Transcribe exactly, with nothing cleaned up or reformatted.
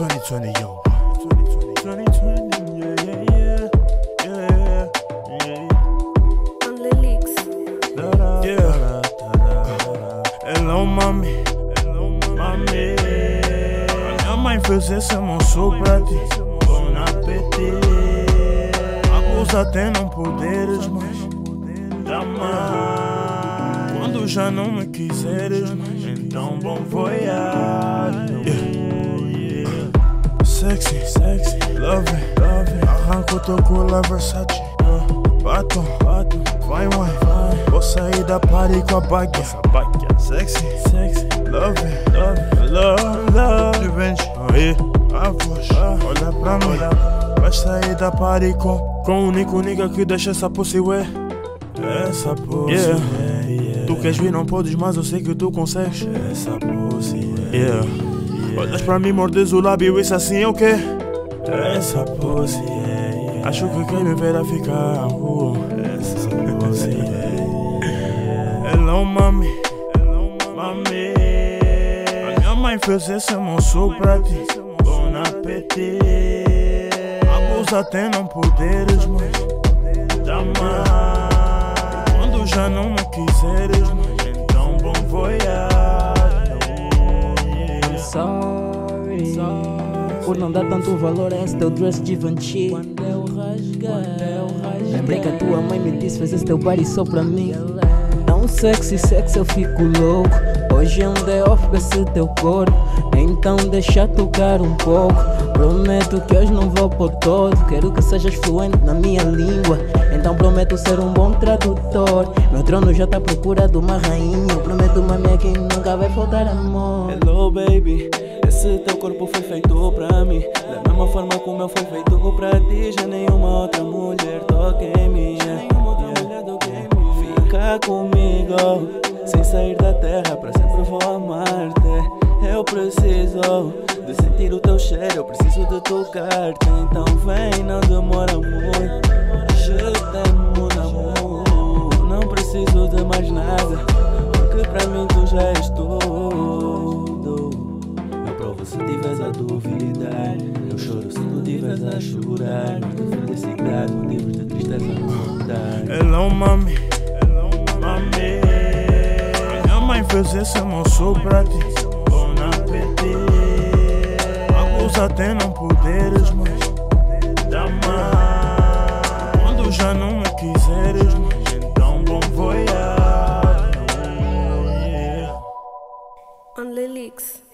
twenty twenty, yo. twenty twenty, yeah, yeah, yeah. Yeah, yeah, yeah. On Lilix. Yeah. Hello, mami. Hello, mami. Minha mãe fez esse almoço pra ti. Bom apetite. Abusa até não poderes mais. Jamais. Quando já não me quiseres mais, então bom voyage. Yeah. Yeah. Sexy, sexy, love it, love it. Arranco teu cola Versace. Batom, batom, vai, vai, vai. Vou sair da party com a baguia. Sexy, sexy, love it, love it, love, love. De vende, aí, a voz, olha pra mim. Vai sair da party com, com o único nigga que deixa essa pussy ué. Essa pussy, yeah. Yeah, yeah. Tu queres vir, não podes, mas eu sei que tu consegues. Essa pussy, yeah. Yeah. Olhas pra mim, mordes o lábio, isso assim é o quê? Essa pussy, yeah, yeah. Acho que quem me verá ficar uh. Essa pussy, yeah, yeah. Hello, mami. Hello, mami. A minha mãe fez esse almoço pra ti. Bom apetite. Abusa até não poderes mais. Jamais. Quando já não me quiseres mais, então bom voyage. I'm sorry, sorry por não dar tanto valor a esse teu dress Givenchy. Quando eu rasguei, lembrei que a tua mãe me disse: fez esse teu body só pra mim. Tão sexy, sexy, eu fico louco. Hoje é um day off com esse teu corpo, então deixa tocar um pouco. Prometo que hoje não vou por todo. Quero que sejas fluente na minha língua, então prometo ser um bom tradutor. Meu trono já tá à procura de uma rainha. Eu prometo, mami, que nunca vai faltar amor. Hello, baby, esse teu corpo foi feito pra mim, da mesma forma como eu fui feito pra ti. Já nenhuma outra mulher toca em mim. Fica comigo, sem sair da terra, pra sempre vou amar-te. Eu preciso de sentir o teu cheiro, eu preciso de tocar-te. Então vem, não demora muito. Je t'aime, mon amour. Não preciso de mais nada, porque pra mim tu já és tudo. Eu provo se tiveres a duvidar, eu choro se tu tiveres a chorar. De felicidade, motivos de tristeza não dar. Hello, mami. Hello, mami. Minha mãe fez esse almoço pra ti. Bom apetite. Abusa até não poderes mais. Jamais. Quando já não me quiseres mais, então bom voyage. On Lilix.